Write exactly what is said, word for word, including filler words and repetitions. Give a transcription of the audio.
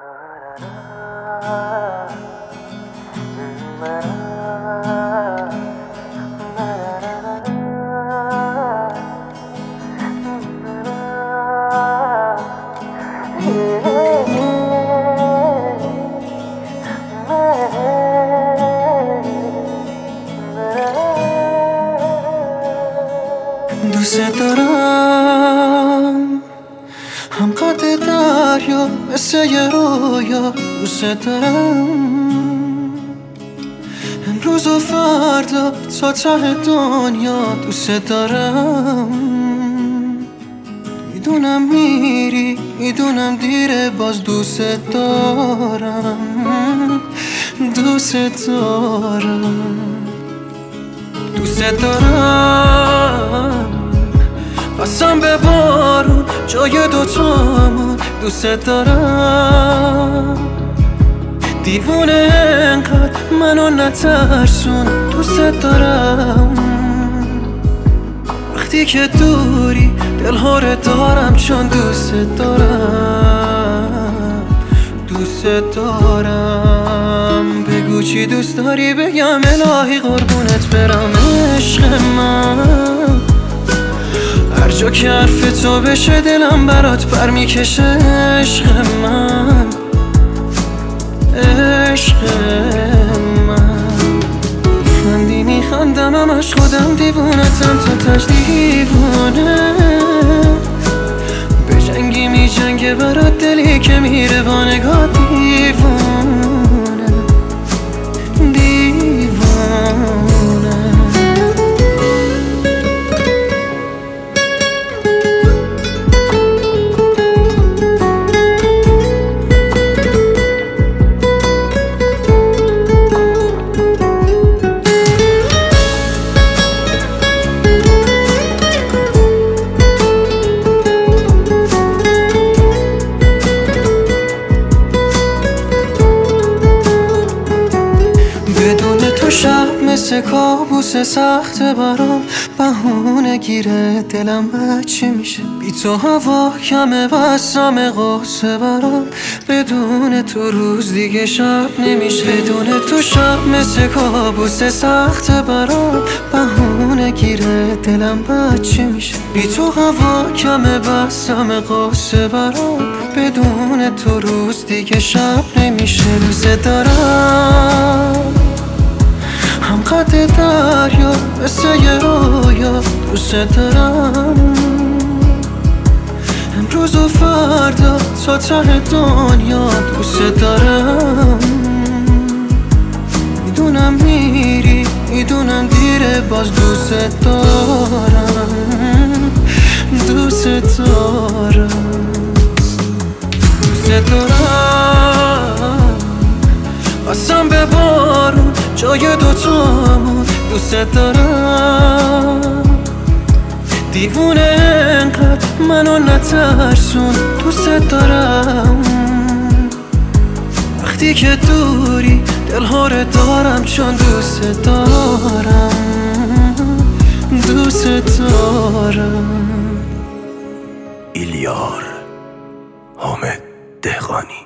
دوست دارم هم قد دریا مثل یه رویا، دوست دارم امروز و فردا تا ته دنیا، دوست دارم. میدونم میری، میدونم دیره، باز دوست دارم، دوست دارم، دوست دارم. قسم به بارون جای دوتامون، دوست دارم. دیوونه انقدر منو نترسون، دوست دارم. وقتی که دوری دلها رو دارم، چون دوست دارم، دوست دارم. بگو چی دوست داری بگم الهی قربونت برم. عشق من هر جا که حرف تو بشه دلم برات پر میکشه. عشق من، عشق من. میخندی میخندم همش خودم دیوونتم، تا تش دیوونه. به جنگی میجنگه برات دلی که میره با نگاه دیوونه، دیوونه. شب مثل کابوس سخت برام، بهونه گیره دلم بچه میشه. بی تو هوا کمه بسم قصه برام، بدون تو روز دیگه شب نمیشه. بدون تو شب مثل کابوس سخت برام، بهونه گیره دلم بچه میشه. بی تو هوا کمه بسم قصه برام، بدون تو روز دیگه شب نمیشه. دوست دارم هم قد دریا مثل یه رویا، دوست دارم. امروز و فردا تا ته دنیا، دوست دارم. میدونم میری، میدونم دیره، باز دوست دارم، دوست دارم، دوست دارم. قسم به بارون جای دوتامون، دوست دارم. دیوونه انقدر منو نترسون، دوست دارم. وقتی که دوری دلها رو دارم، چون دوست دارم، دوست دارم. ایلیار حامد دهقانی.